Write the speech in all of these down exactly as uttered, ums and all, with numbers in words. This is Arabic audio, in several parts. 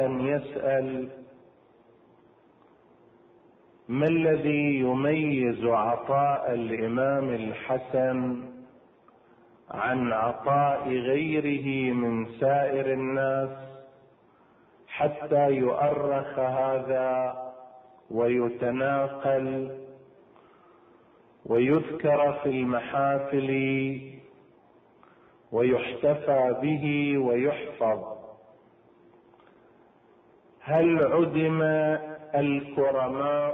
أن يسأل: ما الذي يميز عطاء الإمام الحسن عن عطاء غيره من سائر الناس حتى يؤرخ هذا ويتناقل ويذكر في المحافل ويحتفى به ويحفظ؟ هل عدم الكرماء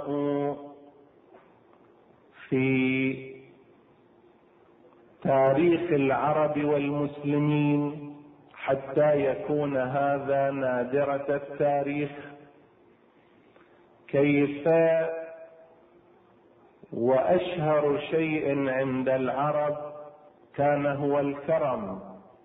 في تاريخ العرب والمسلمين حتى يكون هذا نادرة التاريخ؟ كيف وأشهر شيء عند العرب كان هو الكرم؟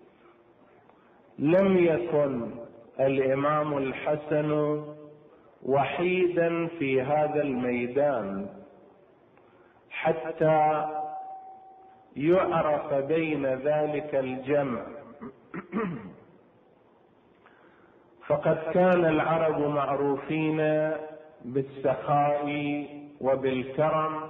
لم يكن الإمام الحسن وحيدا في هذا الميدان حتى يعرف بين ذلك الجمع. فقد كان العرب معروفين بالسخاء وبالكرم.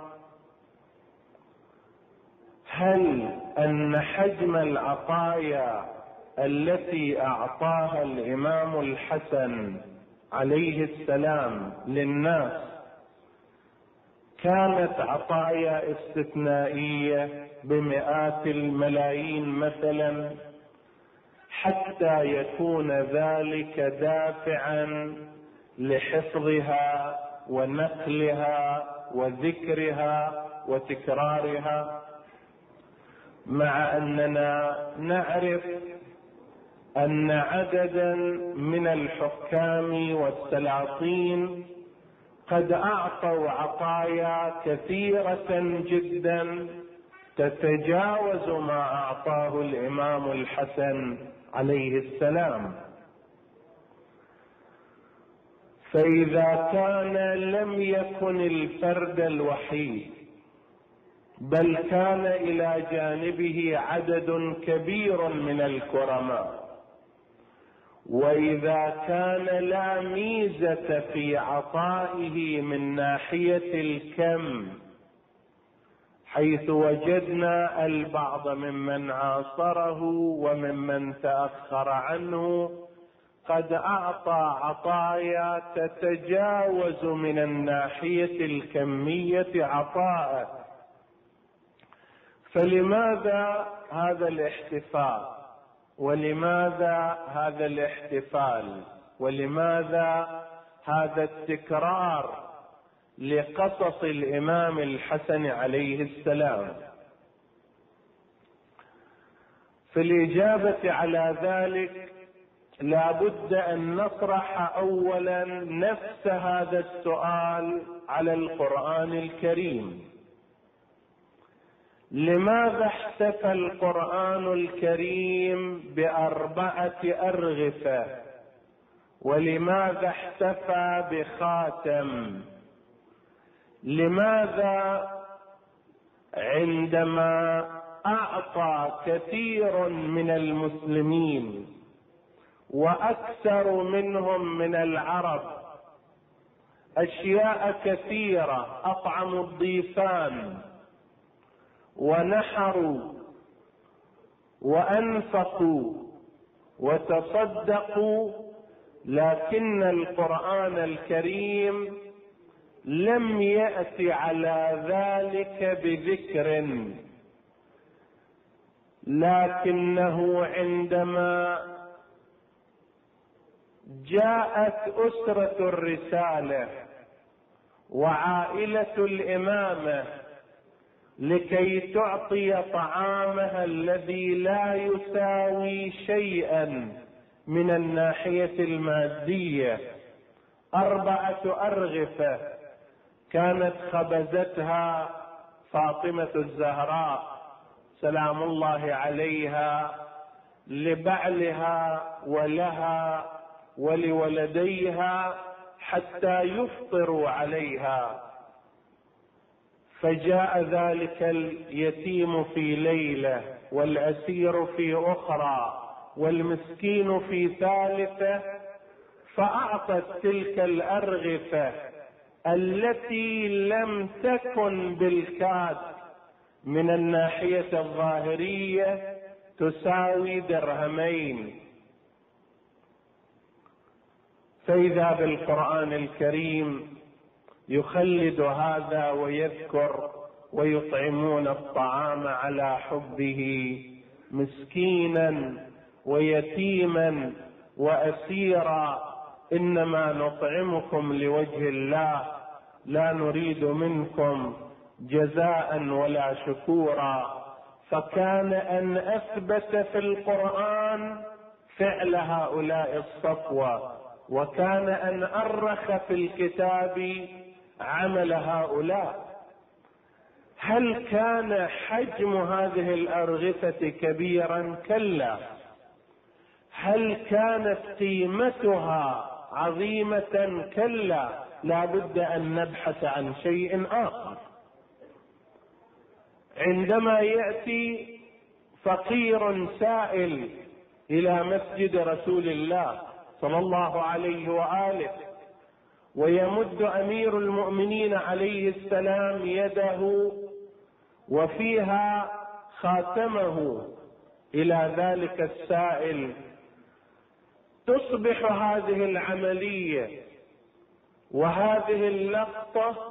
هل أن حجم العطايا التي أعطاها الإمام الحسن عليه السلام للناس كانت عطايا استثنائية بمئات الملايين مثلا حتى يكون ذلك دافعا لحفظها ونقلها وذكرها وتكرارها، مع أننا نعرف أن عددا من الحكام والسلاطين قد أعطوا عطايا كثيرة جدا تتجاوز ما أعطاه الإمام الحسن عليه السلام. فإذا كان لم يكن الفرد الوحيد بل كان إلى جانبه عدد كبير من الكرماء، وإذا كان لا ميزة في عطائه من ناحية الكم، حيث وجدنا البعض ممن عاصره وممن تأخر عنه قد أعطى عطايا تتجاوز من الناحية الكمية عطاء، فلماذا هذا الاحتفاء؟ ولماذا هذا الاحتفال؟ ولماذا هذا التكرار لقصص الإمام الحسن عليه السلام؟ في الإجابة على ذلك لا بد أن نطرح أولا نفس هذا السؤال على القرآن الكريم. لماذا احتفى القرآن الكريم بأربعة أرغفة؟ ولماذا احتفى بخاتم؟ لماذا عندما أعطى كثير من المسلمين وأكثر منهم من العرب أشياء كثيرة، أطعموا الضيفان ونحروا وأنفقوا وتصدقوا، لكن القرآن الكريم لم يأتي على ذلك بذكر، لكنه عندما جاءت أسرة الرسالة وعائلة الإمامة لكي تعطي طعامها الذي لا يساوي شيئا من الناحية المادية أربعة أرغفة كانت خبزتها فاطمة الزهراء سلام الله عليها لبعلها ولها ولولديها حتى يفطروا عليها، فجاء ذلك اليتيم في ليلة والأسير في أخرى والمسكين في ثالثة، فأعطت تلك الأرغفة التي لم تكن بالكاد من الناحية الظاهرية تساوي درهمين. فإذا بالقرآن الكريم يخلد هذا ويذكر ويطعمون الطعام على حبه مسكينا ويتيما وأسيرا إنما نطعمكم لوجه الله لا نريد منكم جزاء ولا شكورا. فكان أن أثبت في القرآن فعل هؤلاء الصفوة، وكان أن أرخ في الكتاب عمل هؤلاء. هل كان حجم هذه الأرغفة كبيرا؟ كلا. هل كانت قيمتها عظيمة؟ كلا. لا بد أن نبحث عن شيء آخر. عندما يأتي فقير سائل إلى مسجد رسول الله صلى الله عليه وآله ويمد أمير المؤمنين عليه السلام يده وفيها خاتمه إلى ذلك السائل، تصبح هذه العملية وهذه اللقطة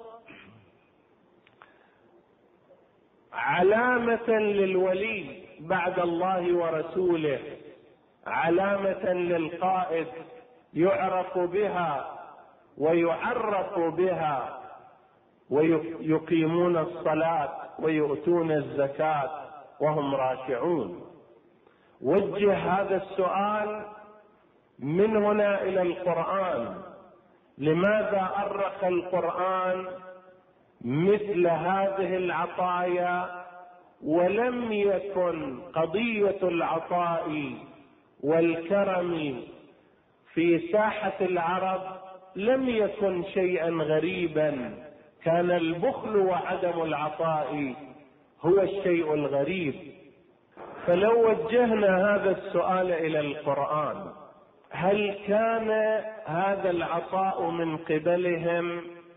علامة للولي بعد الله ورسوله، علامة للقائد يعرف بها ويعرف بها، ويقيمون الصلاة ويؤتون الزكاة وهم راكعون. وجه هذا السؤال من هنا إلى القرآن: لماذا أرخ القرآن مثل هذه العطايا ولم يكن قضية العطاء والكرم في ساحة العرب لم يكن شيئا غريبا؟ كان البخل وعدم العطاء هو الشيء الغريب. فلو وجهنا هذا السؤال إلى القرآن: هل كان هذا العطاء من قبلهم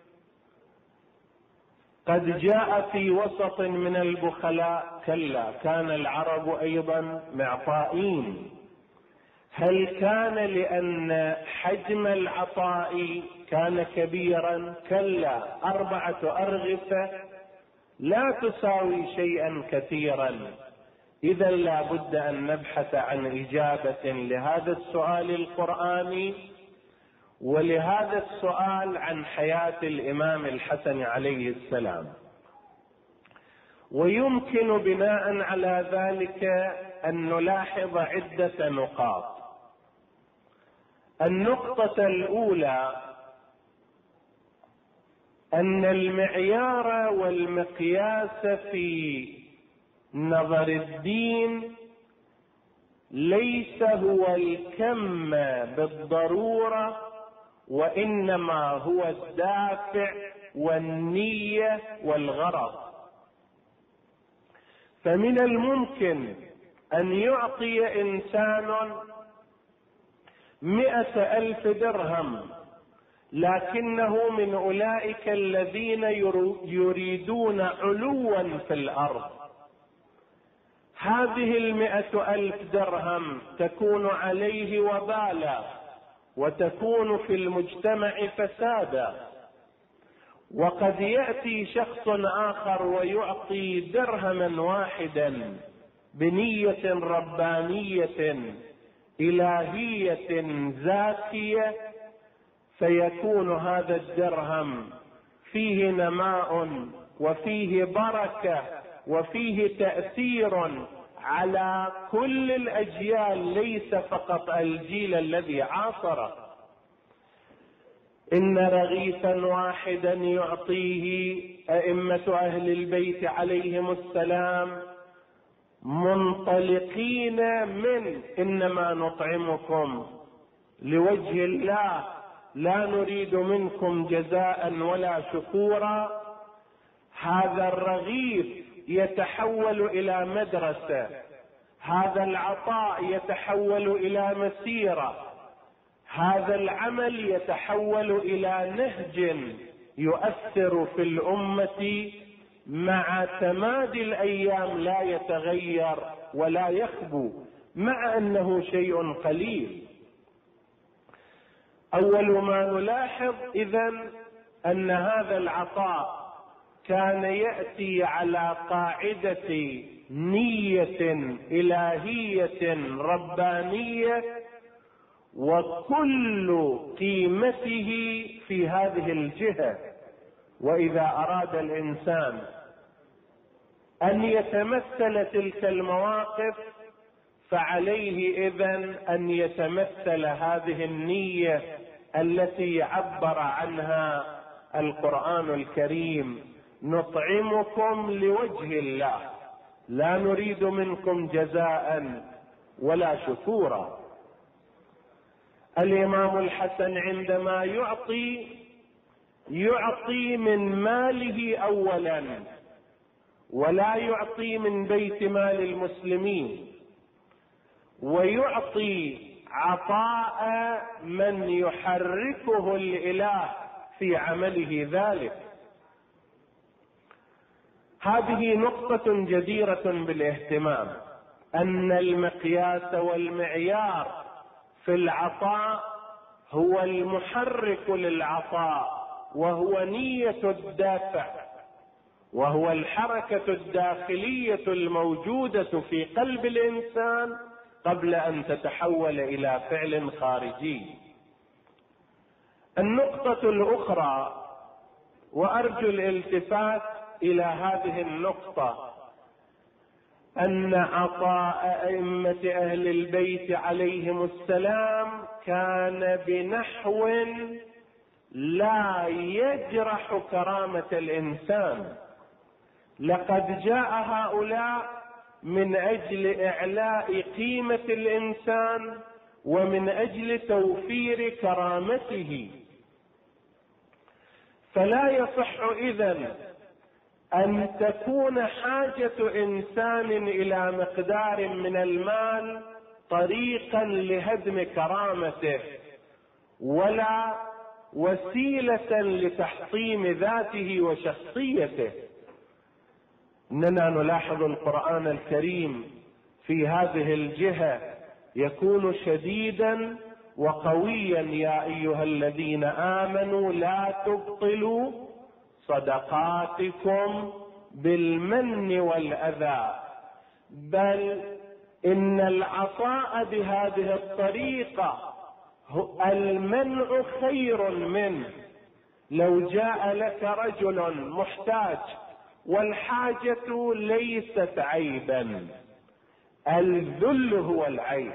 قد جاء في وسط من البخلاء؟ كلا. كان العرب أيضا معطائين. هل كان لأن حجم العطاء كان كبيرا؟ كلا. أربعة أرغفة لا تساوي شيئا كثيرا. إذا لا بد أن نبحث عن إجابة لهذا السؤال القرآني ولهذا السؤال عن حياة الإمام الحسن عليه السلام. ويمكن بناء على ذلك أن نلاحظ عدة نقاط. النقطة الأولى أن المعيار والمقياس في نظر الدين ليس هو الكم بالضرورة، وإنما هو الدافع والنية والغرض. فمن الممكن أن يعطي إنسان مئة ألف درهم لكنه من أولئك الذين يريدون علوا في الأرض. هذه المئة ألف درهم تكون عليه وبالا وتكون في المجتمع فسادا. وقد يأتي شخص آخر ويعطي درهما واحدا بنية ربانية إلهية زاكية، فيكون هذا الدرهم فيه نماء وفيه بركة وفيه تأثير على كل الأجيال، ليس فقط الجيل الذي عاصره. إن رغيفا واحدا يعطيه أئمة أهل البيت عليهم السلام منطلقين من إنما نطعمكم لوجه الله لا نريد منكم جزاء ولا شكورا. هذا الرغيف يتحول إلى مدرسة، هذا العطاء يتحول إلى مسيرة، هذا العمل يتحول الى نهج يؤثر في الامة مع تمادي الايام، لا يتغير ولا يخبو، مع انه شيء قليل. اول ما نلاحظ اذن ان هذا العطاء كان يأتي على قاعدة نية إلهية ربانية، وكل قيمته في هذه الجهة. وإذا أراد الإنسان أن يتمثل تلك المواقف فعليه إذن أن يتمثل هذه النية التي عبر عنها القرآن الكريم: نطعمكم لوجه الله لا نريد منكم جزاء ولا شكورا. الإمام الحسن عندما يعطي يعطي من ماله أولا، ولا يعطي من بيت مال المسلمين، ويعطي عطاء من يحركه الإله في عمله ذلك. هذه نقطة جديرة بالاهتمام، أن المقياس والمعيار في العطاء هو المحرك للعطاء، وهو نية الدافع، وهو الحركة الداخلية الموجودة في قلب الإنسان قبل أن تتحول إلى فعل خارجي. النقطة الأخرى، وأرجو الالتفات إلى هذه النقطة، أن عطاء أئمة أهل البيت عليهم السلام كان بنحو لا يجرح كرامة الإنسان. لقد جاء هؤلاء من أجل إعلاء قيمة الإنسان ومن أجل توفير كرامته. فلا يصح إذن أن تكون حاجة إنسان إلى مقدار من المال طريقا لهدم كرامته، ولا وسيلة لتحطيم ذاته وشخصيته. إننا نلاحظ القرآن الكريم في هذه الجهة يكون شديدا وقويا: يا أيها الذين آمنوا لا تبطلوا صدقاتكم بالمن والأذى. بل إن العطاء بهذه الطريقة المنع خير منه. لو جاء لك رجل محتاج والحاجة ليست عيبا، الذل هو العيب.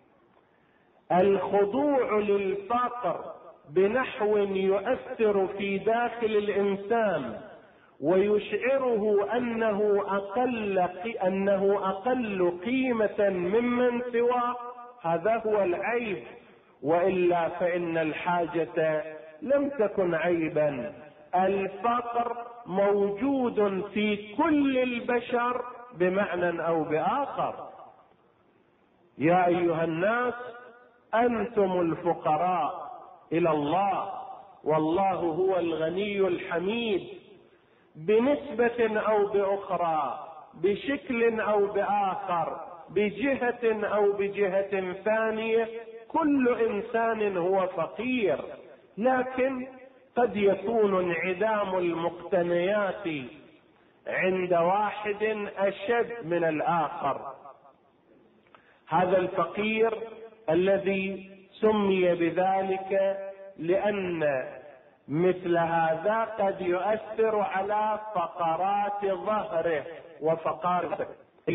الخضوع للفقر بنحو يؤثر في داخل الإنسان ويشعره أنه أقل أنه أقل قيمة ممن سواه، هذا هو العيب. وإلا فإن الحاجة لم تكن عيبا. الفقر موجود في كل البشر بمعنى أو بآخر. يا أيها الناس أنتم الفقراء إلى الله والله هو الغني الحميد. بنسبة أو بأخرى، بشكل أو بآخر، بجهة أو بجهة ثانية، كل إنسان هو فقير، لكن قد يكون انعدام المقتنيات عند واحد أشد من الآخر. هذا الفقير الذي سمي بذلك لأن مثل هذا قد يؤثر على فقرات ظهره وفقارته.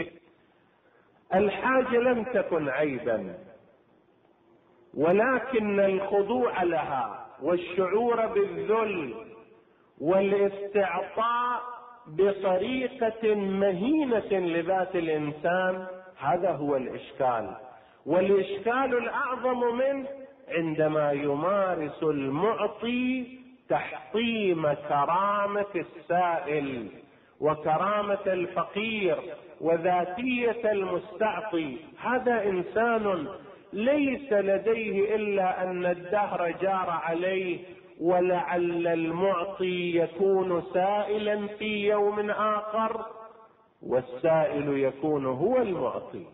الحاجة لم تكن عيبا، ولكن الخضوع لها والشعور بالذل والاستعطاء بطريقة مهينة لذات الإنسان، هذا هو الإشكال. والإشكال الأعظم منه عندما يمارس المعطي تحطيم كرامة السائل وكرامة الفقير وذاتية المستعطي. هذا إنسان ليس لديه إلا أن الدهر جار عليه، ولعل المعطي يكون سائلا في يوم آخر والسائل يكون هو المعطي.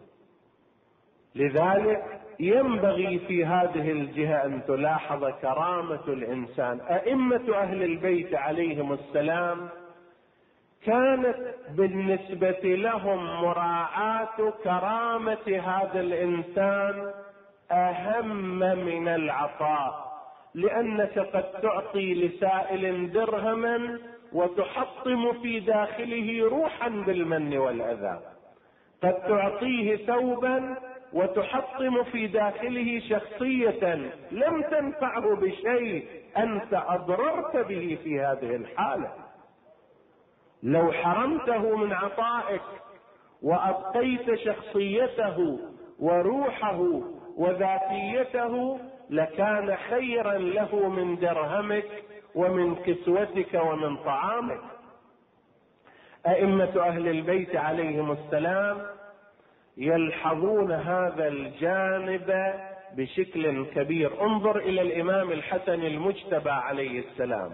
لذلك ينبغي في هذه الجهة أن تلاحظ كرامة الإنسان. أئمة أهل البيت عليهم السلام كانت بالنسبة لهم مراعاة كرامة هذا الإنسان أهم من العطاء، لأنك قد تعطي لسائل درهما وتحطم في داخله روحا بالمن والأذى، قد تعطيه ثوبا وتحطم في داخله شخصية لم تنفعه بشيء، أنت أضررت به في هذه الحالة. لو حرمته من عطائك وأبقيت شخصيته وروحه وذاتيته لكان خيرا له من درهمك ومن كسوتك ومن طعامك. أئمة أهل البيت عليهم السلام يلحظون هذا الجانب بشكل كبير. انظر إلى الإمام الحسن المجتبى عليه السلام،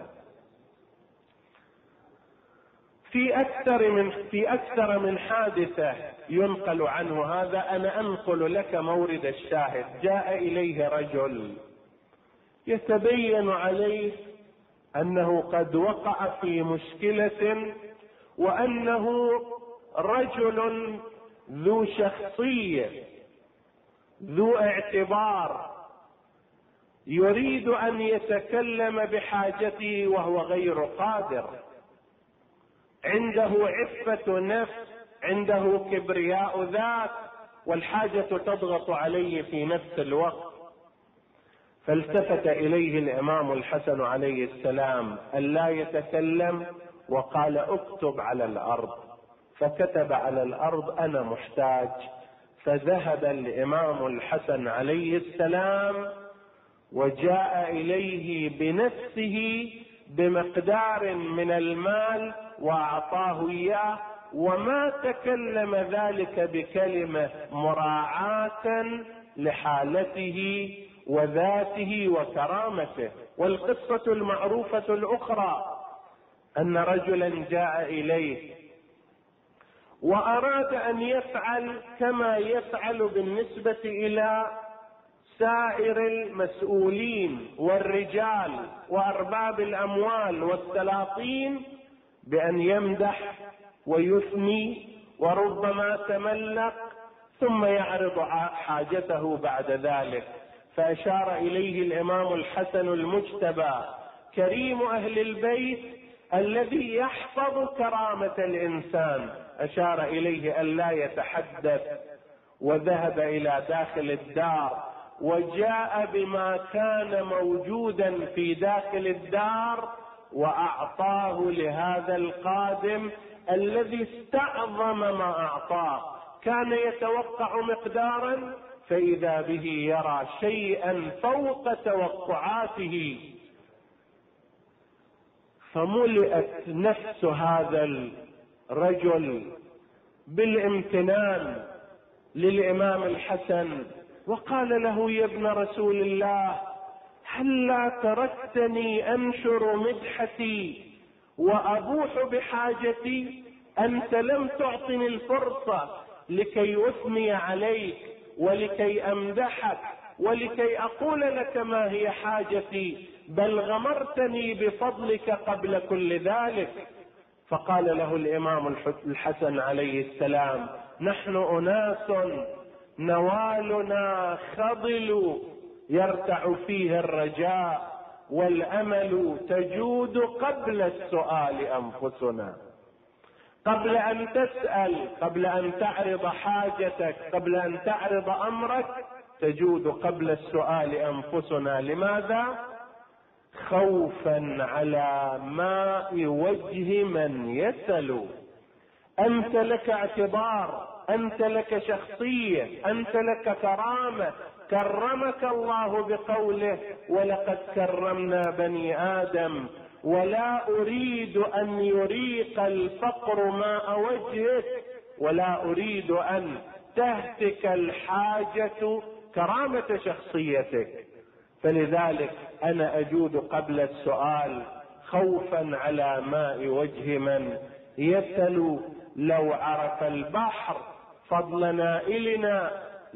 في أكثر من في أكثر من حادثة ينقل عنه هذا. أنا أنقل لك مورد الشاهد. جاء إليه رجل يتبين عليه أنه قد وقع في مشكلة، وأنه رجل ذو شخصية ذو اعتبار، يريد أن يتكلم بحاجته وهو غير قادر، عنده عفة نفس، عنده كبرياء ذات، والحاجة تضغط عليه في نفس الوقت. فالتفت إليه الإمام الحسن عليه السلام ألا يتكلم وقال اكتب على الأرض، فكتب على الأرض أنا محتاج. فذهب الإمام الحسن عليه السلام وجاء إليه بنفسه بمقدار من المال وأعطاه إياه، وما تكلم ذلك بكلمة مراعاة لحالته وذاته وكرامته. والقصة المعروفة الأخرى أن رجلا جاء إليه وأراد أن يفعل كما يفعل بالنسبة إلى سائر المسؤولين والرجال وأرباب الأموال والسلاطين، بأن يمدح ويثني وربما تملق ثم يعرض حاجته بعد ذلك. فأشار إليه الإمام الحسن المجتبى كريم أهل البيت الذي يحفظ كرامة الإنسان، أشار إليه أن لا يتحدث، وذهب إلى داخل الدار وجاء بما كان موجودا في داخل الدار وأعطاه لهذا القادم الذي استعظم ما أعطاه. كان يتوقع مقدارا فإذا به يرى شيئا فوق توقعاته، فملئت نفس هذا الرجل بالامتنان للإمام الحسن، وقال له يا ابن رسول الله هلا تركتني أنشر مدحتي وأبوح بحاجتي؟ أنت لم تعطني الفرصة لكي أثني عليك ولكي أمدحك ولكي أقول لك ما هي حاجتي، بل غمرتني بفضلك قبل كل ذلك. فقال له الإمام الحسن عليه السلام نحن أناس نوالنا خضل يرتع فيه الرجاء والأمل تجود قبل السؤال أنفسنا. قبل أن تسأل، قبل أن تعرض حاجتك، قبل أن تعرض أمرك، تجود قبل السؤال أنفسنا. لماذا؟ خوفا على ماء وجه من يسأل. أنت لك اعتبار، أنت لك شخصية، أنت لك كرامة، كرمك الله بقوله ولقد كرمنا بني آدم، ولا أريد أن يريق الفقر ماء وجهك، ولا أريد أن تهتك الحاجة كرامة شخصيتك. فلذلك أنا أجود قبل السؤال خوفا على ماء وجه من يسأل. لو عرف البحر فضل نائلنا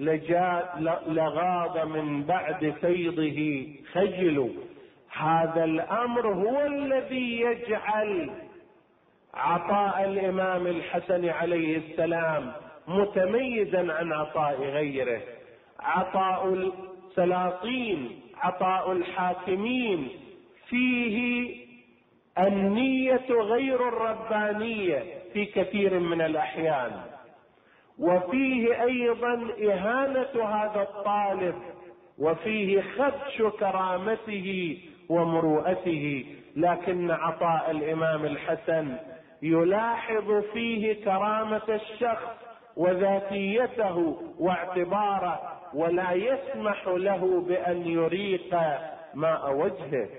لغاض من بعد فيضه خجل. هذا الأمر هو الذي يجعل عطاء الإمام الحسن عليه السلام متميزا عن عطاء غيره. عطاء السلاطين، عطاء الحاكمين، فيه النية غير الربانية في كثير من الأحيان، وفيه أيضا إهانة هذا الطالب، وفيه خدش كرامته ومروءته. لكن عطاء الإمام الحسن يلاحظ فيه كرامة الشخص وذاتيته واعتباره، ولا يسمح له بأن يريق ماء وجهه.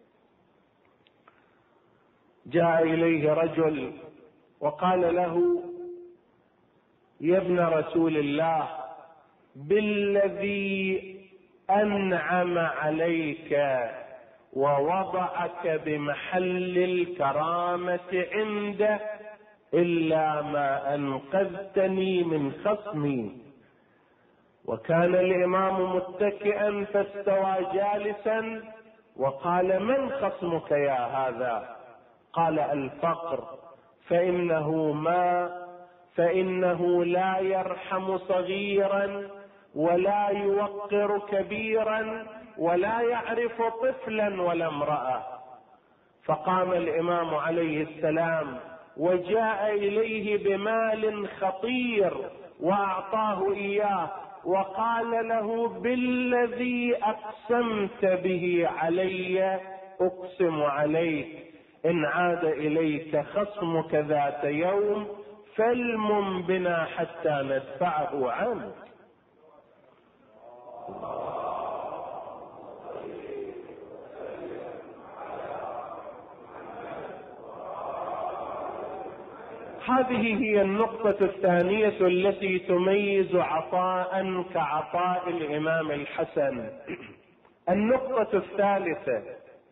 جاء إليه رجل وقال له: يا ابن رسول الله، بالذي أنعم عليك ووضعك بمحل الكرامة عنده إلا ما أنقذتني من خصمي. وكان الإمام متكئا فاستوى جالسا وقال: من خصمك يا هذا؟ قال: الفقر، فإنه ما فإنه لا يرحم صغيرا ولا يوقر كبيرا ولا يعرف طفلا ولا امرأة. فقام الإمام عليه السلام وجاء إليه بمال خطير وأعطاه إياه، وقال له: بالذي أقسمت به علي أقسم عليك، إن عاد إليك خصمك ذات يوم فالمم بنا حتى ندفعه عنك. هذه هي النقطة الثانية التي تميز عطاء كعطاء الإمام الحسن. النقطة الثالثة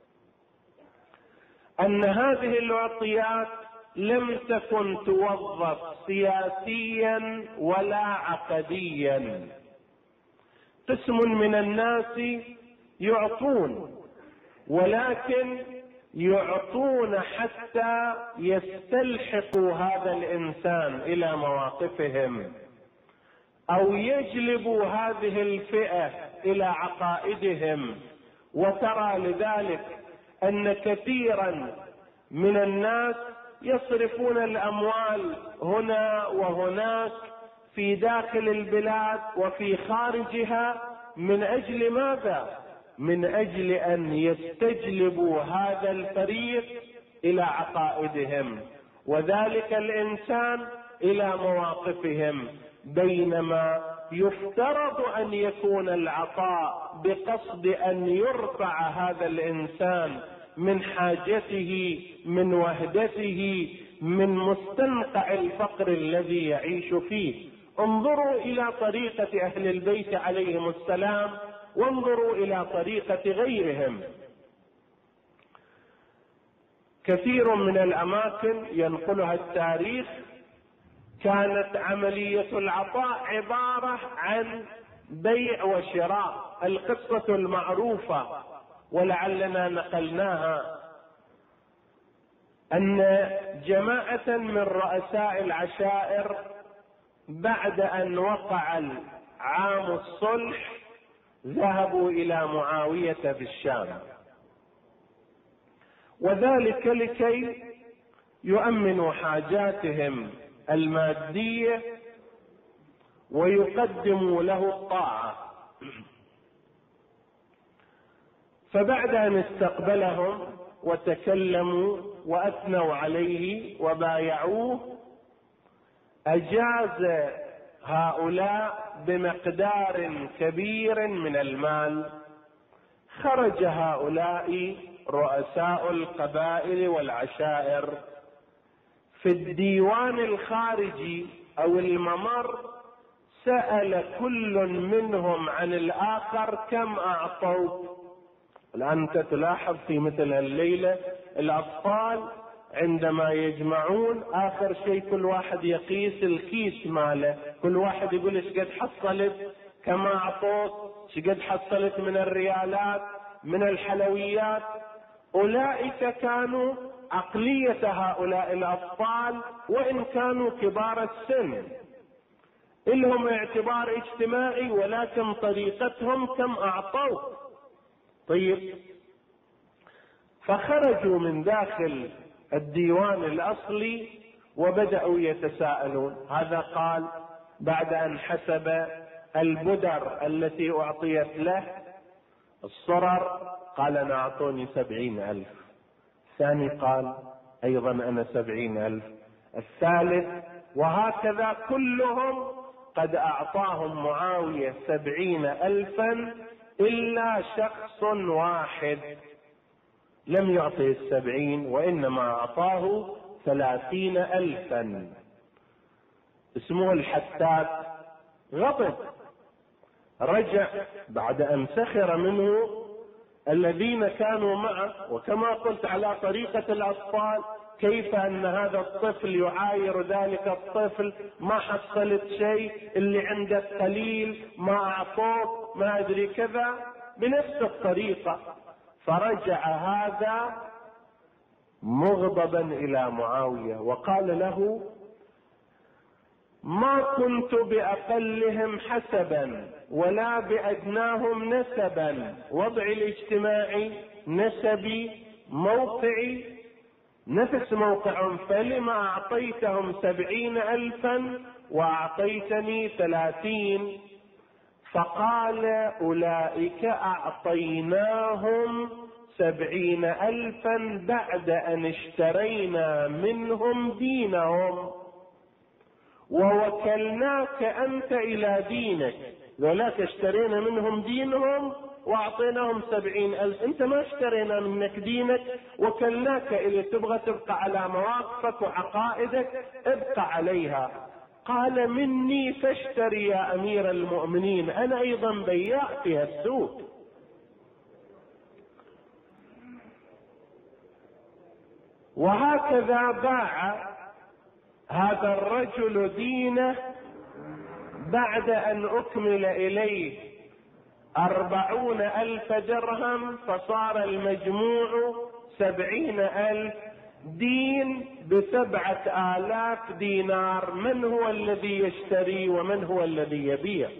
أن هذه العطيات لم تكن توظف سياسيا ولا عقديا. قسم من الناس يعطون، ولكن يعطون حتى يستلحقوا هذا الإنسان إلى مواقفهم، أو يجلبوا هذه الفئة إلى عقائدهم. وترى لذلك أن كثيرا من الناس يصرفون الأموال هنا وهناك في داخل البلاد وفي خارجها من أجل ماذا؟ من أجل أن يستجلبوا هذا الفريق إلى عقائدهم، وذلك الإنسان إلى مواقفهم، بينما يفترض أن يكون العطاء بقصد أن يرفع هذا الإنسان من حاجته، من وهدته، من مستنقع الفقر الذي يعيش فيه. انظروا إلى طريقة أهل البيت عليهم السلام، وانظروا إلى طريقة غيرهم. كثير من الأماكن ينقلها التاريخ كانت عملية العطاء عبارة عن بيع وشراء، القصة المعروفة ولعلنا نقلناها، أن جماعة من رؤساء العشائر بعد أن وقع عام الصلح ذهبوا إلى معاوية في الشام، وذلك لكي يؤمنوا حاجاتهم المادية ويقدموا له الطاعة. فبعد أن استقبلهم وتكلموا وأثنوا عليه وبايعوه، أجاز هؤلاء بمقدار كبير من المال. خرج هؤلاء رؤساء القبائل والعشائر في الديوان الخارجي أو الممر، سأل كل منهم عن الآخر كم أعطوا. الآن أنت تلاحظ في مثل الليلة الأطفال عندما يجمعون آخر شيء كل واحد يقيس الكيس ماله، كل واحد يقول ايش قد حصلت، كم أعطوت، ايش قد حصلت من الريالات، من الحلويات. أولئك كانوا عقلية هؤلاء الأطفال وإن كانوا كبار السن، إلهم اعتبار اجتماعي، ولكن طريقتهم كم أعطوا. طيب، فخرجوا من داخل الديوان الأصلي وبدأوا يتساءلون. هذا قال بعد أن حسب البدر التي أعطيت له الصرر، قال أنا أعطوني سبعين ألف. الثاني قال أيضا أنا سبعين ألف. الثالث، وهكذا كلهم قد أعطاهم معاوية سبعين ألفا إلا شخص واحد لم يعطه السبعين، وإنما أعطاه ثلاثين ألفا، اسمه الحتات. غضب، رجع بعد أن سخر منه الذين كانوا معه، وكما قلت على طريقة الأطفال، كيف أن هذا الطفل يعاير ذلك الطفل، ما حصلت شيء، اللي عندك قليل، ما أعطوك، ما أدري كذا، بنفس الطريقة. فرجع هذا مغضبا إلى معاوية وقال له ما كنت بأقلهم حسبا ولا بأدناهم نسبا، وضعي الاجتماعي نسبي موقعي نفس موقعهم، فلما أعطيتهم سبعين ألفا وأعطيتني ثلاثين؟ فقال أولئك أعطيناهم سبعين ألفا بعد أن اشترينا منهم دينهم ووكلناك أنت إلى دينك. ذولاك اشترينا منهم دينهم واعطيناهم سبعين ألف، انت ما اشترينا منك دينك، وكلناك إلى تبغى تبقى على مواقفك وعقائدك ابقى عليها. قال مني فاشتري يا أمير المؤمنين، أنا أيضا بياع في السوق. وهكذا باع هذا الرجل دينه بعد أن أكمل إليه أربعون ألف درهم، فصار المجموع سبعين ألف دين بسبعة آلاف دينار. من هو الذي يشتري ومن هو الذي يبيع؟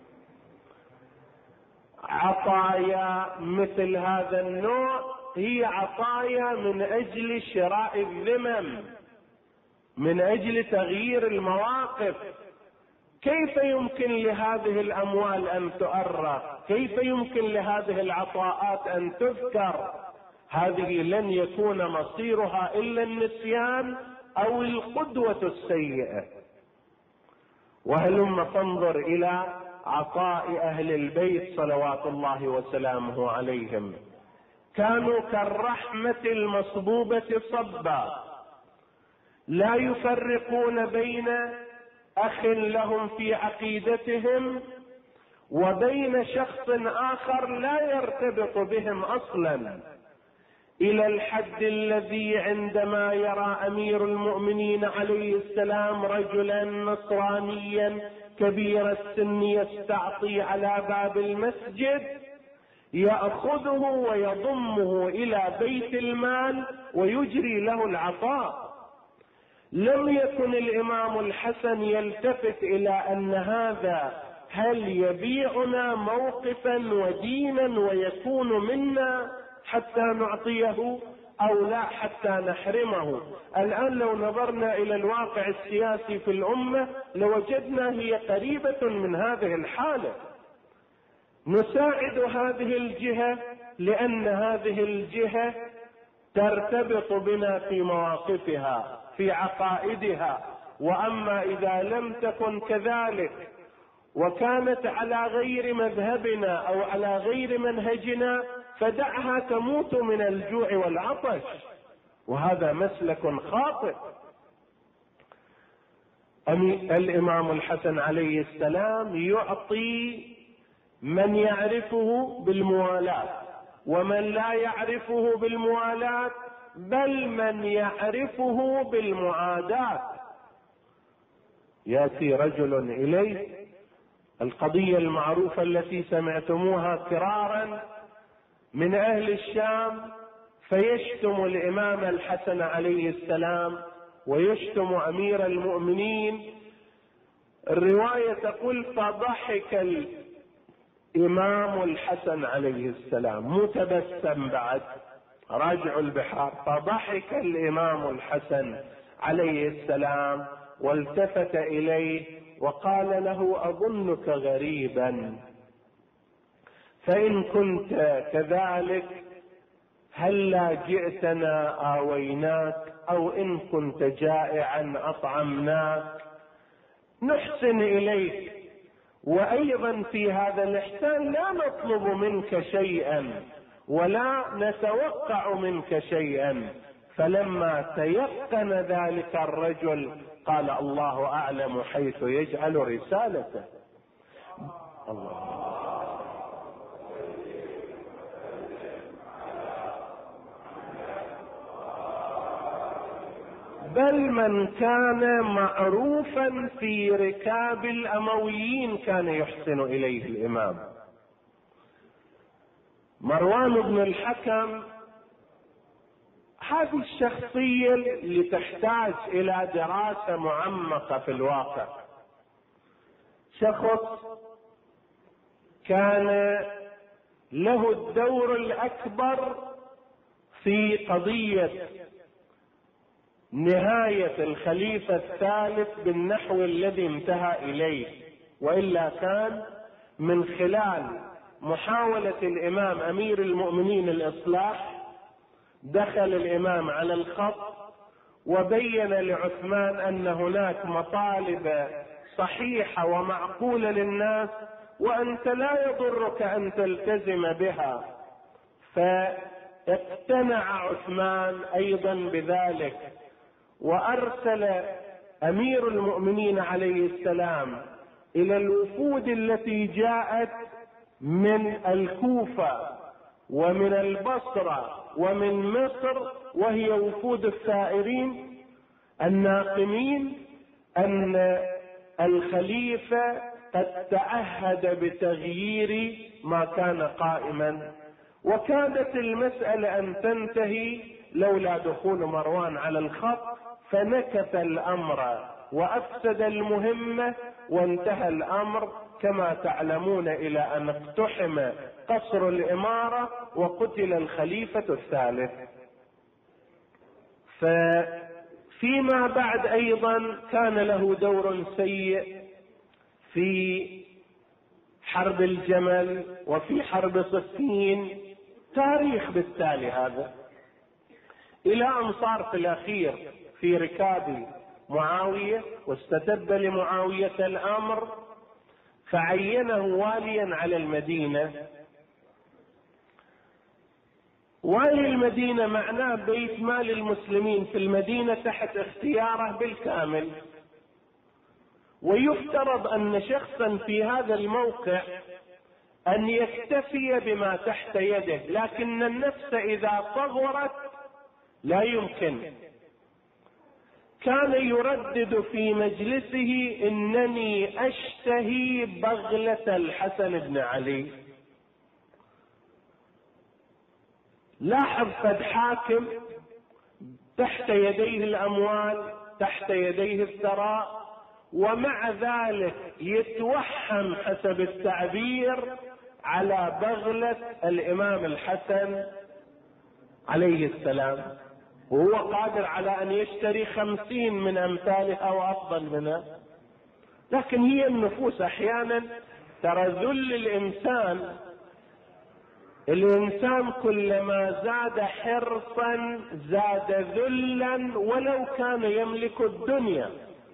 عطايا مثل هذا النوع هي عطايا من أجل شراء الذمم، من أجل تغيير المواقف. كيف يمكن لهذه الأموال أن تؤرخ؟ كيف يمكن لهذه العطاءات أن تذكر؟ هذه لن يكون مصيرها إلا النسيان أو القدوة السيئة. وهلم فانظر إلى عطاء أهل البيت صلوات الله وسلامه عليهم، كانوا كالرحمة المصبوبة صبا، لا يفرقون بين أخ لهم في عقيدتهم وبين شخص آخر لا يرتبط بهم أصلا، إلى الحد الذي عندما يرى أمير المؤمنين عليه السلام رجلا نصرانيا كبير السن يستعطي على باب المسجد يأخذه ويضمه إلى بيت المال ويجري له العطاء. لم يكن الإمام الحسن يلتفت إلى أن هذا هل يبيعنا موقفا ودينا ويكون منا حتى نعطيه أو لا حتى نحرمه. الآن لو نظرنا إلى الواقع السياسي في الأمة لوجدنا هي قريبة من هذه الحالة. نساعد هذه الجهة لأن هذه الجهة ترتبط بنا في مواقفها في عقائدها، وأما إذا لم تكن كذلك وكانت على غير مذهبنا أو على غير منهجنا فدعها تموت من الجوع والعطش، وهذا مسلك خاطئ. الإمام الحسن عليه السلام يعطي من يعرفه بالموالاة ومن لا يعرفه بالموالاة، بل من يعرفه بالمعاداة. يأتي رجل إليه، القضية المعروفة التي سمعتموها كرارا من أهل الشام، فيشتم الإمام الحسن عليه السلام ويشتم أمير المؤمنين. الرواية تقول فضحك الإمام الحسن عليه السلام متبسم بعد، راجع البحار، فضحك الإمام الحسن عليه السلام والتفت إليه وقال له أظنك غريبا، فإن كنت كذلك هلا جئتنا آويناك، أو إن كنت جائعا أطعمناك، نحسن إليك، وأيضا في هذا الإحسان لا نطلب منك شيئا ولا نتوقع منك شيئا. فلما تيقن ذلك الرجل قال الله أعلم حيث يجعل رسالته. الله. بل من كان معروفا في ركاب الأمويين كان يحسن إليه الإمام. مروان بن الحكم، هذه الشخصية اللي تحتاج إلى دراسة معمقة في الواقع. شخص كان له الدور الأكبر في قضية نهاية الخليفة الثالث بالنحو الذي انتهى إليه، وإلا كان من خلال محاولة الإمام أمير المؤمنين الإصلاح دخل الإمام على الخط وبين لعثمان أن هناك مطالب صحيحة ومعقولة للناس وأنت لا يضرك أن تلتزم بها. فاقتنع عثمان أيضا بذلك، وأرسل أمير المؤمنين عليه السلام إلى الوفود التي جاءت من الكوفة ومن البصرة ومن مصر، وهي وفود الثائرين الناقمين، أن الخليفة قد تعهد بتغيير ما كان قائما، وكادت المسألة أن تنتهي لولا دخول مروان على الخط، فنكث الأمر وأفسد المهمة وانتهى الأمر كما تعلمون إلى أن اقتحم قصر الإمارة وقتل الخليفة الثالث. فيما بعد أيضا كان له دور سيء في حرب الجمل وفي حرب صفين، تاريخ بالتالي هذا، إلى أن صار في الأخير في ركاب معاوية واستتب لمعاوية الأمر فعينه واليا على المدينة. والي المدينة معناه بيت مال المسلمين في المدينة تحت اختياره بالكامل، ويفترض أن شخصا في هذا الموقع أن يكتفي بما تحت يده، لكن النفس إذا صغرت لا يمكن. كان يردد في مجلسه إنني أشتهي بغلة الحسن بن علي. لاحظ فد حاكم تحت يديه الأموال، تحت يديه الثراء، ومع ذلك يتوحم حسب التعبير على بغلة الإمام الحسن عليه السلام، وهو قادر على أن يشتري خمسين من أمثالها أو أفضل منها. لكن هي النفوس أحيانا ترى ذل الإنسان، الإنسان كلما زاد حرصا زاد ذلا ولو كان يملك الدنيا.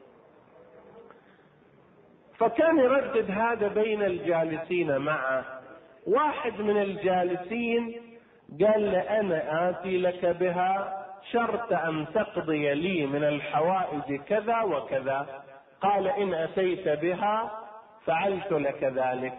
فكان يردد هذا بين الجالسين معه. واحد من الجالسين قال له أنا آتي لك بها شرط أن تقضي لي من الحوائج كذا وكذا. قال إن أتيت بها فعلت لك ذلك.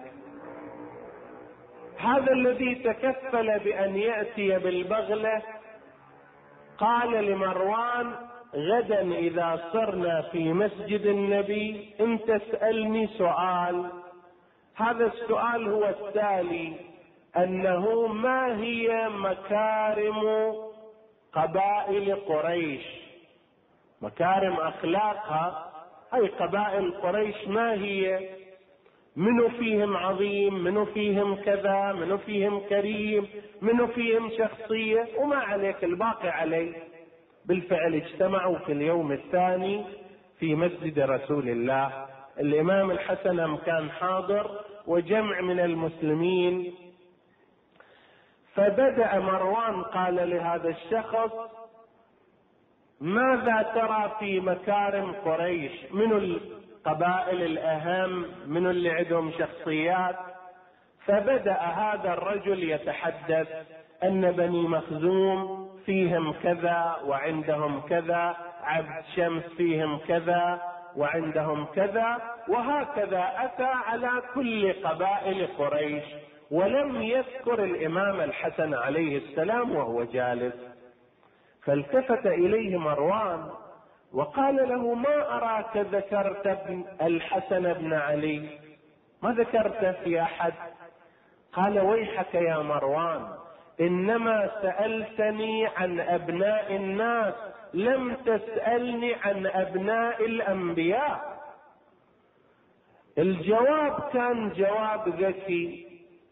هذا الذي تكفل بأن يأتي بالبغلة قال لمروان: غدا إذا صرنا في مسجد النبي أنت تسألني سؤال، هذا السؤال هو التالي: أنه ما هي مكارم قبائل قريش، مكارم أخلاقها، أي قبائل قريش ما هي، منو فيهم عظيم، منو فيهم كذا، منو فيهم كريم، منو فيهم شخصية، وما عليك الباقي عليه. بالفعل اجتمعوا في اليوم الثاني في مسجد رسول الله، الإمام الحسن كان حاضر وجمع من المسلمين. فبدأ مروان قال لهذا الشخص: ماذا ترى في مكارم قريش؟ من القبائل الأهم؟ من اللي عندهم شخصيات؟ فبدأ هذا الرجل يتحدث أن بني مخزوم فيهم كذا وعندهم كذا، عبد شمس فيهم كذا وعندهم كذا، وهكذا أتى على كل قبائل قريش، ولم يذكر الإمام الحسن عليه السلام وهو جالس. فالتفت إليه مروان وقال له: ما أراك ذكرت ابن الحسن بن علي، ما ذكرت في أحد؟ قال: ويحك يا مروان، إنما سألتني عن أبناء الناس، لم تسألني عن أبناء الأنبياء. الجواب كان جواب ذكي،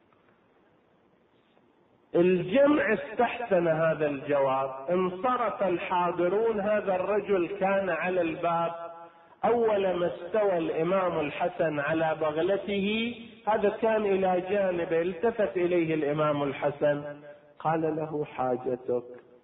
الجمع استحسن هذا الجواب. انصرف الحاضرون، هذا الرجل كان على الباب، أول ما استوى الإمام الحسن على بغلته هذا كان إلى جانبه، التفت إليه الإمام الحسن قال له: حاجتك،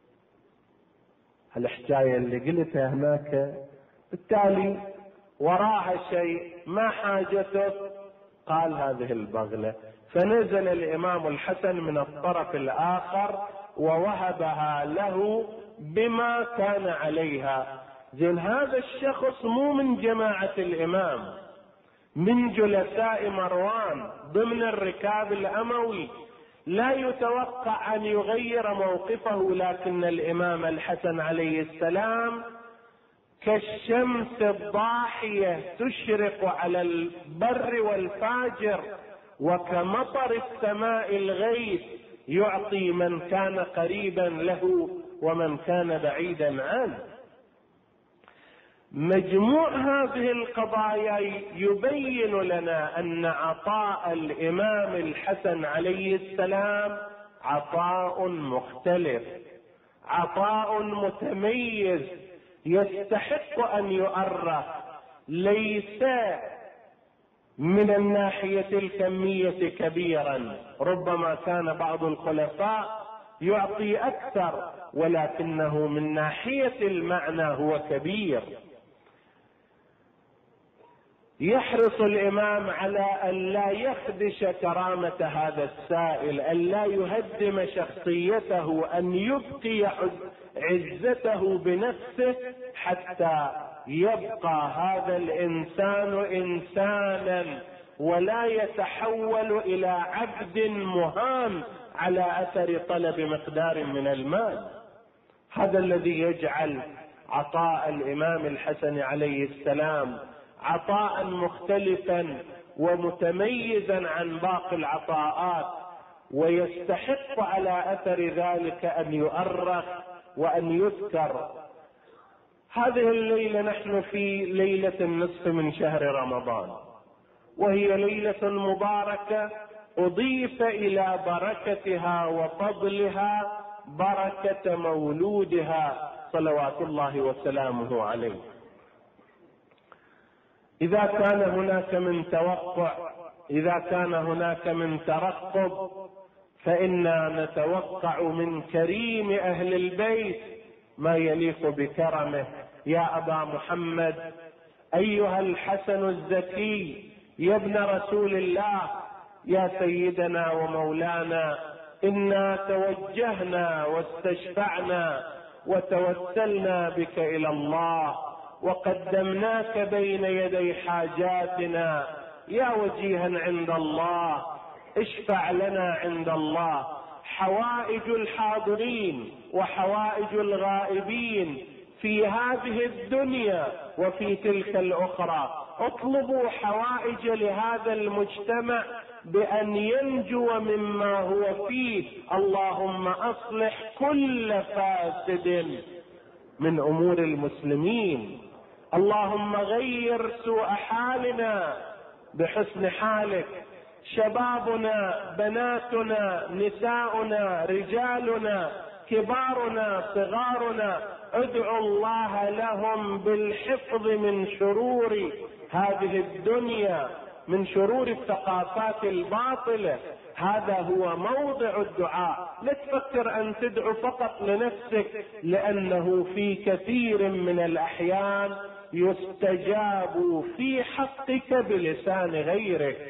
الحكاية اللي قلتها هناك بالتالي وراها شيء، ما حاجتك؟ قال: هذه البغلة. فنزل الإمام الحسن من الطرف الآخر ووهبها له بما كان عليها. زين، هذا الشخص مو من جماعة الإمام، من جلساء مروان ضمن الركاب الأموي، لا يتوقع أن يغير موقفه، لكن الإمام الحسن عليه السلام كالشمس الضاحية تشرق على البر والفاجر، وكمطر السماء الغيث يعطي من كان قريبا له ومن كان بعيدا عنه. مجموع هذه القضايا يبين لنا أن عطاء الإمام الحسن عليه السلام عطاء مختلف، عطاء متميز، يستحق أن يؤرخ، ليس من الناحية الكمية كبيرا، ربما كان بعض الخلفاء يعطي أكثر، ولكنه من ناحية المعنى هو كبير. يحرص الإمام على أن لا يخدش كرامة هذا السائل، أن لا يهدم شخصيته، أن يبقي عزته بنفسه حتى يبقى هذا الإنسان إنسانا ولا يتحول إلى عبد مهان على أثر طلب مقدار من المال. هذا الذي يجعل عطاء الإمام الحسن عليه السلام عطاء مختلفا ومتميزا عن باقي العطاءات، ويستحق على أثر ذلك أن يؤرخ وأن يذكر. هذه الليلة نحن في ليلة النصف من شهر رمضان، وهي ليلة مباركة أضيف إلى بركتها وفضلها بركة مولودها صلوات الله وسلامه عليه. إذا كان هناك من توقع، إذا كان هناك من ترقب، فإنا نتوقع من كريم أهل البيت ما يليق بكرمه. يا أبا محمد، أيها الحسن الزكي، يا ابن رسول الله، يا سيدنا ومولانا، إنا توجهنا واستشفعنا وتوسلنا بك إلى الله، وقدمناك بين يدي حاجاتنا يا وجيها عند الله، اشفع لنا عند الله. حوائج الحاضرين وحوائج الغائبين في هذه الدنيا وفي تلك الأخرى، اطلبوا حوائج لهذا المجتمع بأن ينجو مما هو فيه. اللهم أصلح كل فاسد من أمور المسلمين، اللهم غير سوء حالنا بحسن حالك. شبابنا، بناتنا، نساؤنا، رجالنا، كبارنا، صغارنا، ادعوا الله لهم بالحفظ من شرور هذه الدنيا، من شرور الثقافات الباطلة. هذا هو موضع الدعاء. لا تفكر أن تدعو فقط لنفسك، لأنه في كثير من الأحيان يستجاب في حقك بلسان غيرك.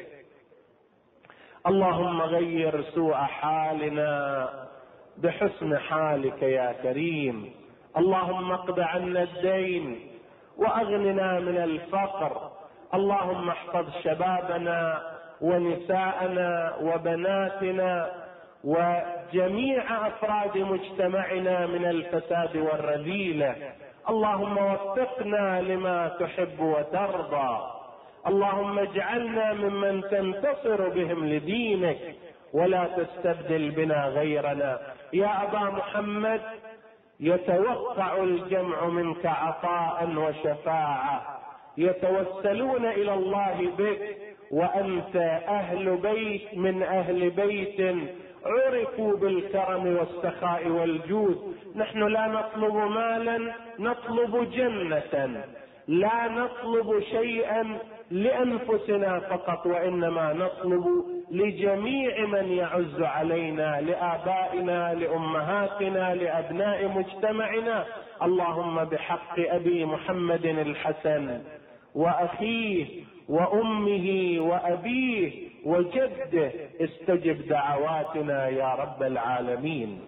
اللهم غير سوء حالنا بحسن حالك يا كريم. اللهم اقض عنا الدين واغننا من الفقر. اللهم احفظ شبابنا ونساءنا وبناتنا وجميع افراد مجتمعنا من الفساد والرذيلة. اللهم وفقنا لما تحب وترضى. اللهم اجعلنا ممن تنتصر بهم لدينك ولا تستبدل بنا غيرنا. يا أبا محمد، يتوقع الجمع منك عطاء وشفاعة، يتوسلون إلى الله بك، وأنت أهل بيت من أهل بيت عرفوا بالكرم والسخاء والجود. نحن لا نطلب مالا، نطلب جنة. لا نطلب شيئا لأنفسنا فقط، وإنما نطلب لجميع من يعز علينا، لآبائنا، لأمهاتنا، لأبناء مجتمعنا. اللهم بحق أبي محمد الحسن وأخيه وأمه وأبيه وجده استجب دعواتنا يا رب العالمين.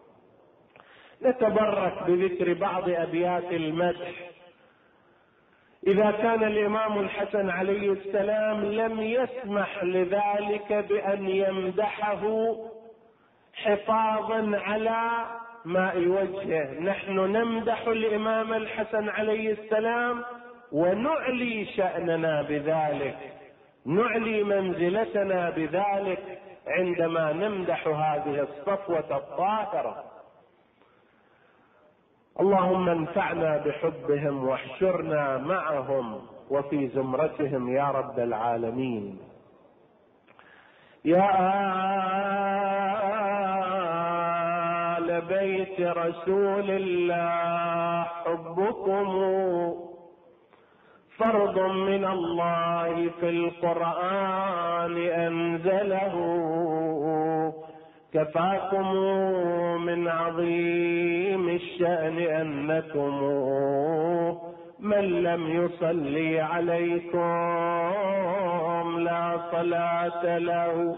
نتبرك بذكر بعض أبيات المدح. إذا كان الإمام الحسن عليه السلام لم يسمح لذلك بأن يمدحه حفاظا على ماء وجهه، نحن نمدح الإمام الحسن عليه السلام ونعلي شأننا بذلك، نعلي منزلتنا بذلك عندما نمدح هذه الصفوة الطاهرة. اللهم انفعنا بحبهم واحشرنا معهم وفي زمرتهم يا رب العالمين. يا آل بيت رسول الله حبكم فرض من الله في القرآن أنزله، كفاكم من عظيم الشأن أنكم من لم يصلي عليكم لا صلاة له.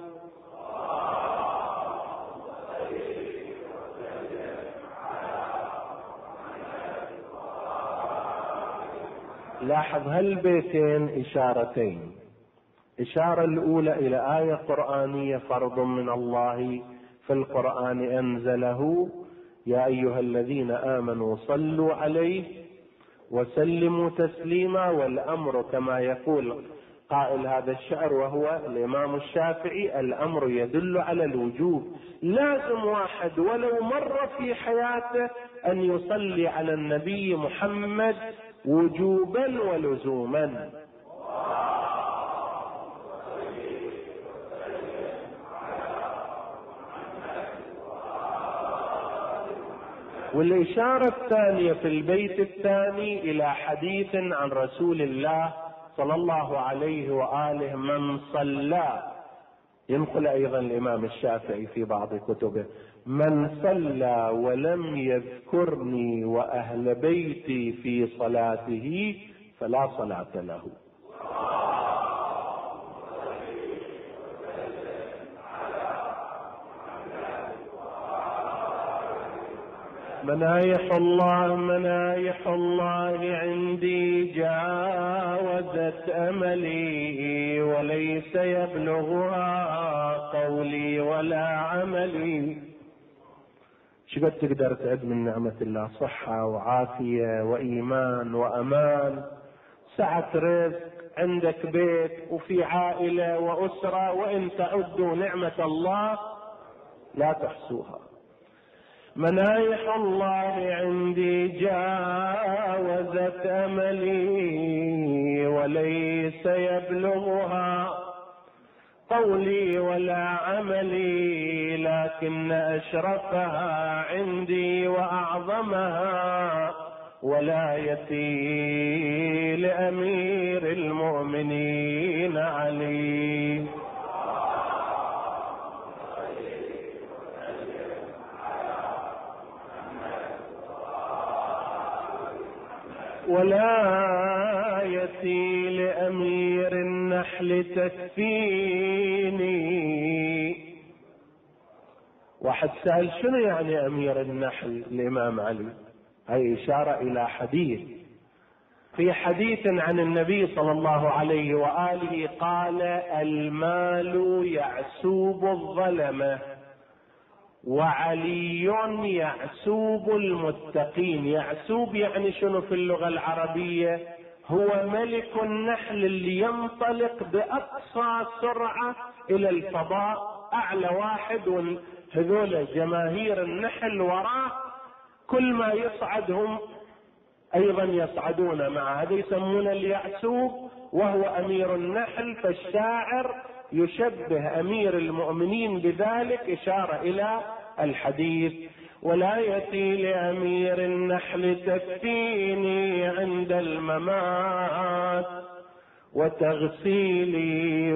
لاحظ هالبيتين إشارتين. إشارة الأولى إلى آية قرآنية فرض من الله في القرآن أنزله، يا أيها الذين آمنوا صلوا عليه وسلموا تسليما، والأمر كما يقول قائل هذا الشعر وهو الإمام الشافعي، الأمر يدل على الوجوب. لازم واحد ولو مر في حياته أن يصلي على النبي محمد وجوبا ولزوما. والإشارة الثانية في البيت الثاني إلى حديث عن رسول الله صلى الله عليه وآله من صلى، ينقل أيضا الإمام الشافعي في بعض كتبه، من صلى ولم يذكرني وأهل بيتي في صلاته فلا صلاة له. منايح الله منايح الله عندي جاوزت أملي، وليس يبلغها قولي ولا عملي. شقد تقدر تعد من نعمة الله؟ صحة وعافية وإيمان وأمان، سعة رزق، عندك بيت وفي عائلة وأسرة، وإن تعدوا نعمة الله لا تحصوها. منايح الله عندي جاوزت أملي، وليس يبلغها قولي ولا عملي، لكن أشرفها عندي وأعظمها ولايتي لأمير المؤمنين علي. ولايتي لأمير النحل تكفيني. واحد سأل شنو يعني أمير النحل الإمام علي؟ هي إشارة إلى حديث، في حديث عن النبي صلى الله عليه وآله قال: المال يعسوب الظلمة وعلي يعسوب المتقين. يعسوب يعني شنو في اللغة العربية؟ هو ملك النحل اللي ينطلق بأقصى سرعة إلى الفضاء، أعلى واحد، وهذول جماهير النحل وراه، كل ما يصعد هم أيضا يصعدون معه. هذا يسمونه اليعسوب، وهو أمير النحل. فالشاعر يشبه أمير المؤمنين بذلك، إشارة إلى الحديث: ولايتي لأمير النحل تكفيني عند الممات، وتغسيلي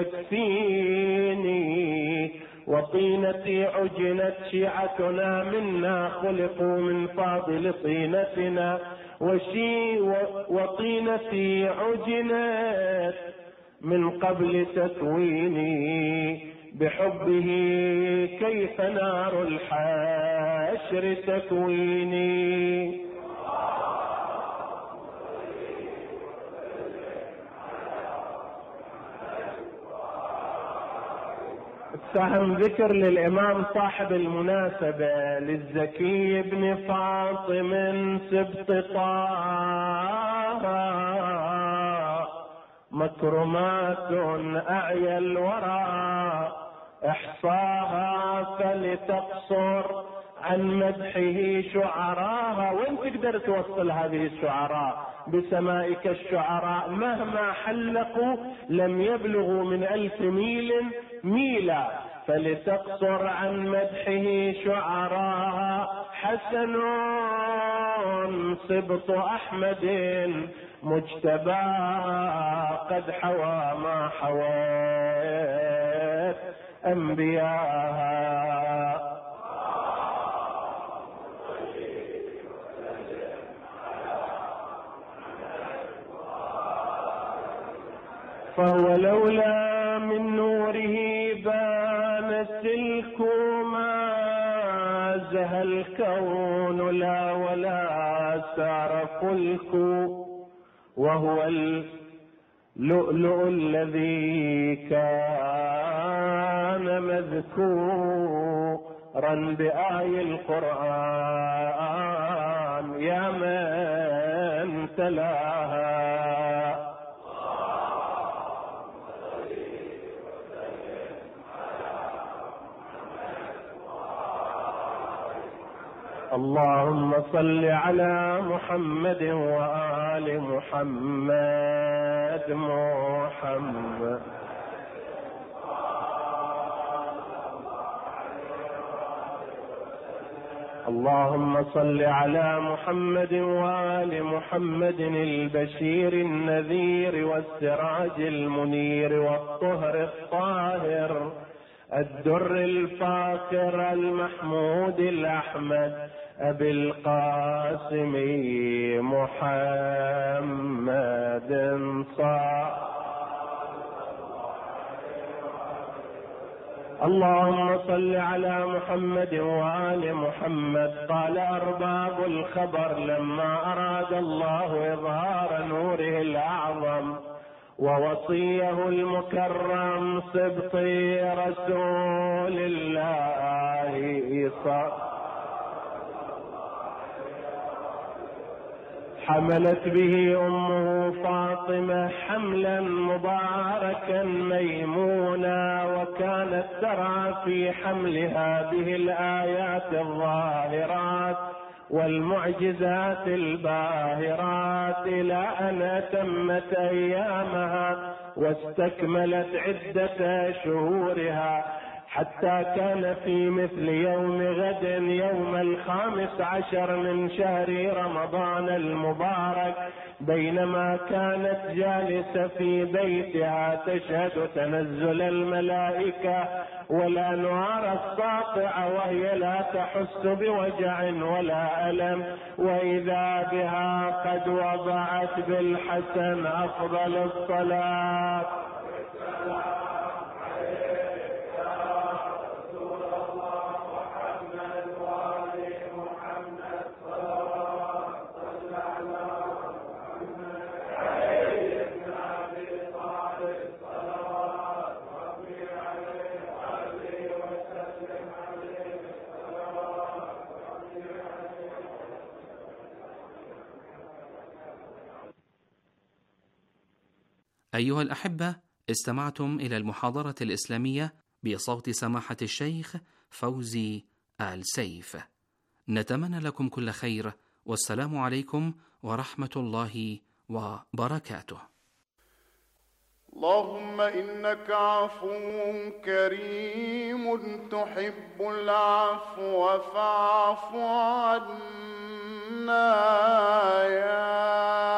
وتكفيني، وطينتي عجنت شيعتنا، منا خلقوا من فاضل طينتنا، وشي وطينتي عجنت من قبل تكويني، بحبه كيف نار الحشر تكويني. سهم ذكر للإمام صاحب المناسبة للزكي بن فاطم سبط طه، مكرمات أعيا الورى احصاها فلتقصر عن مدحه شعراها. وين تقدر توصل هذه الشعراء؟ بسمائك الشعراء مهما حلقوا لم يبلغوا من ألف ميل ميلا. فلتقصر عن مدحه شعراها، حسن سبط أحمد مجتبى، قد حوى ما حويت أنبياها. فهو لولا من نوره بان السلك، ما زهى الكون لا ولا سار فلك، وهو اللؤلؤ الذي كان مذكورا بآي القرآن يا من تلاها. اللهم صل على محمد وآل محمد. محمد اللهم صل على محمد وآل محمد البشير النذير والسراج المنير والطهر الطاهر الدر الفاخر المحمود الأحمد أبي القاسم محمد صلى اللهم صل على محمد وآل محمد. قال أرباب الخبر لما أراد الله إظهار نوره الأعظم ووصيه المكرم سبطي رسول الله صلى حملت به أمه فاطمة حملا مباركا ميمونا، وكانت ترى في حملها به الآيات الظاهرات والمعجزات الباهرات، إلى أن أتمت أيامها واستكملت عدة شهورها، حتى كان في مثل يوم غد يوم الخامس عشر من شهر رمضان المبارك، بينما كانت جالسة في بيتها تشهد تنزل الملائكة والأنوار الساطعة، وهي لا تحس بوجع ولا ألم، وإذا بها قد وضعت بالحسن أفضل الصلاة. أيها الأحبة، استمعتم إلى المحاضرة الإسلامية بصوت سماحة الشيخ فوزي آل سيف. نتمنى لكم كل خير، والسلام عليكم ورحمة الله وبركاته. اللهم إنك عفو كريم تحب العفو فاعف عنا يا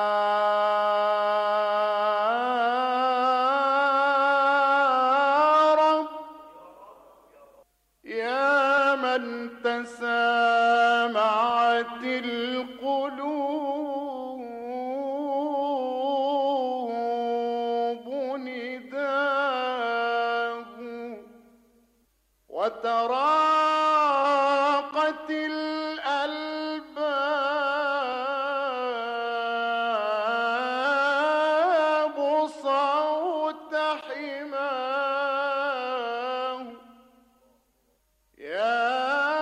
تسامعت القلوب نداه وتراقت الألباب صوت حماه يا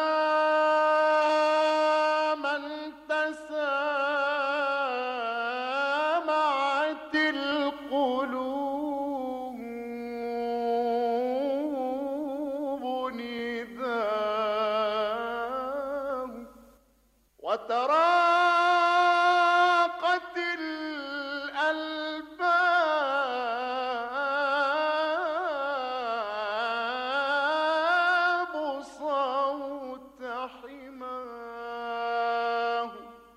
وتراقت الألباب صوت حماه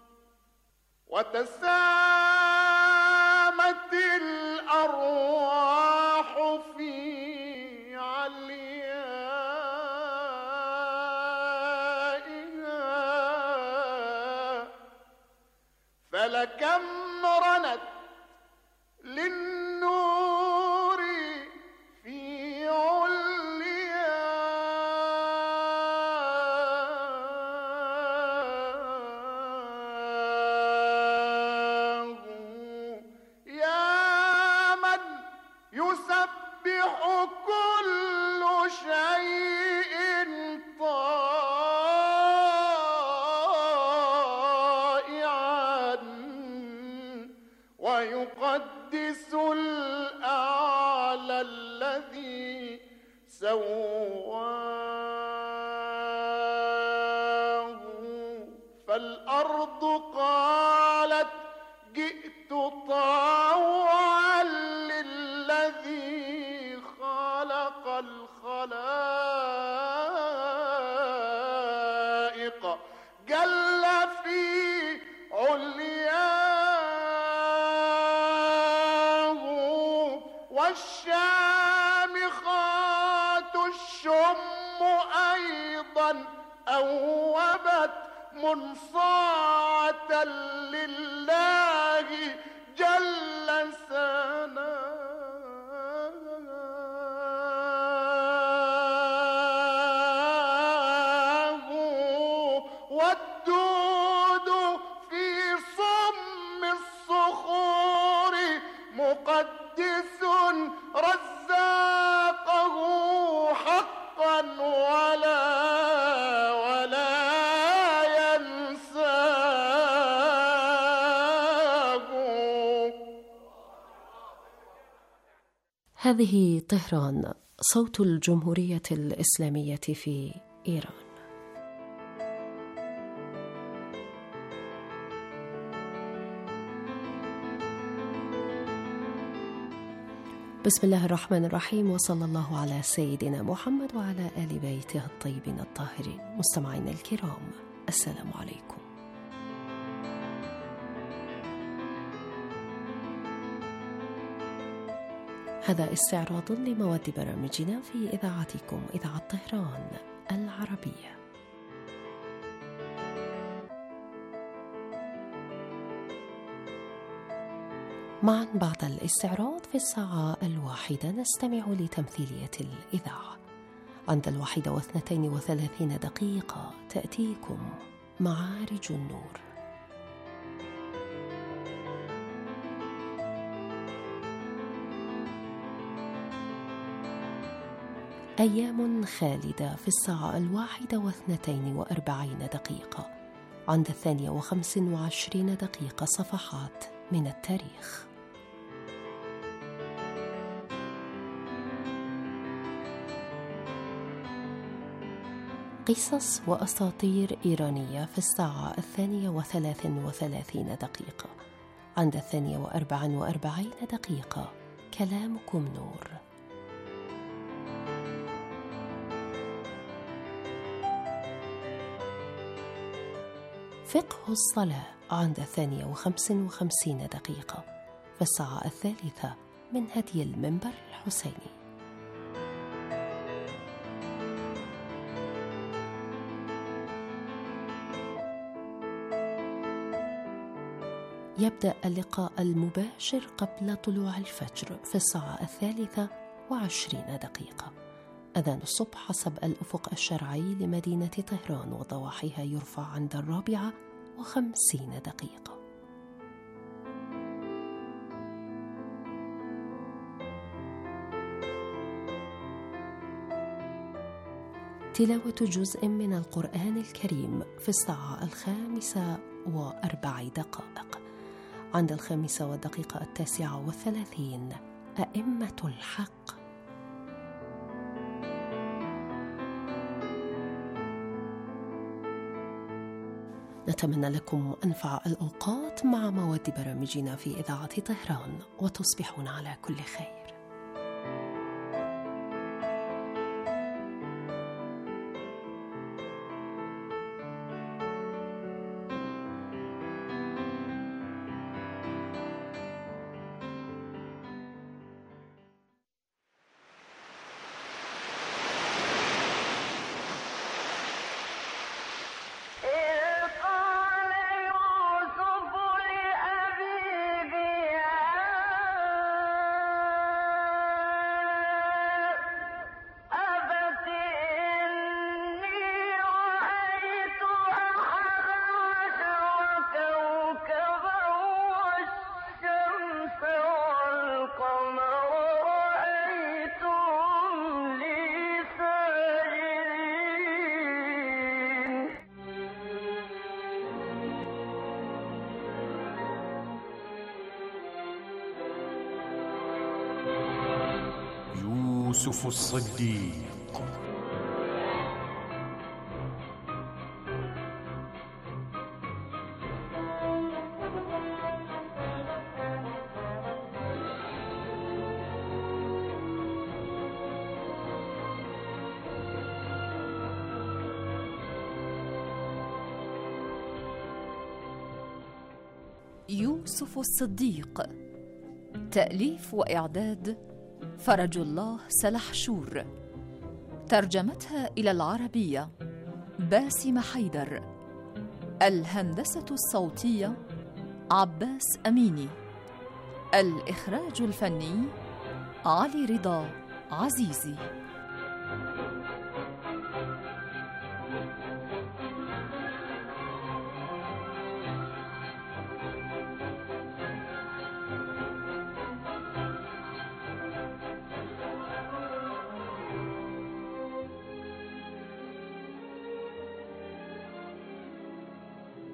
وتسامت الأرواح في عليائها، فلكم رنت للنور في علياه، يا من يسبح كل شيء طائعا ويقدس الأعلى الذي سواه، فالأرض قالت جئت طاوعا للذي خلق الخلائق جل في علياه، والشامخات الشم أيضا أوبت منصاعة لله جل ثناه. هذه طهران، صوت الجمهورية الإسلامية في إيران. بسم الله الرحمن الرحيم، وصلى الله على سيدنا محمد وعلى آل بيته الطيبين الطاهرين. مستمعينا الكرام، السلام عليكم. هذا استعراض لمواد برامجنا في إذاعتكم إذاعة طهران العربية. معا بعد الاستعراض في الساعة الواحدة نستمع لتمثيلية الإذاعة. عند الواحدة واثنتين وثلاثين دقيقة تأتيكم معارج النور. أيام خالدة في الساعة الواحدة واثنتين وأربعين دقيقة. عند الثانية وخمس وعشرين دقيقة صفحات من التاريخ. قصص وأساطير إيرانية في الساعة الثانية وثلاث وثلاثين دقيقة. عند الثانية وأربع وأربعين دقيقة كلامكم نور. فقه الصلاة عند الثانية وخمس وخمسين دقيقة. في الساعة الثالثة من هدي المنبر الحسيني. يبدأ اللقاء المباشر قبل طلوع الفجر في الساعة الثالثة وعشرين دقيقة. أذان الصبح حسب الأفق الشرعي لمدينة طهران وضواحيها يرفع عند الرابعة وخمسين دقيقة. تلاوة جزء من القرآن الكريم في الساعة الخامسة وأربع دقائق. عند الخامسة والدقيقة التاسعة والثلاثين أئمة الحق. نتمنى لكم أنفع الأوقات مع مواد برامجنا في إذاعة طهران، وتصبحون على كل خير. يوسف الصديق. يوسف الصديق. تأليف وإعداد فرج الله سلحشور. ترجمتها إلى العربية باسم حيدر. الهندسة الصوتية عباس أميني. الإخراج الفني علي رضا عزيزي.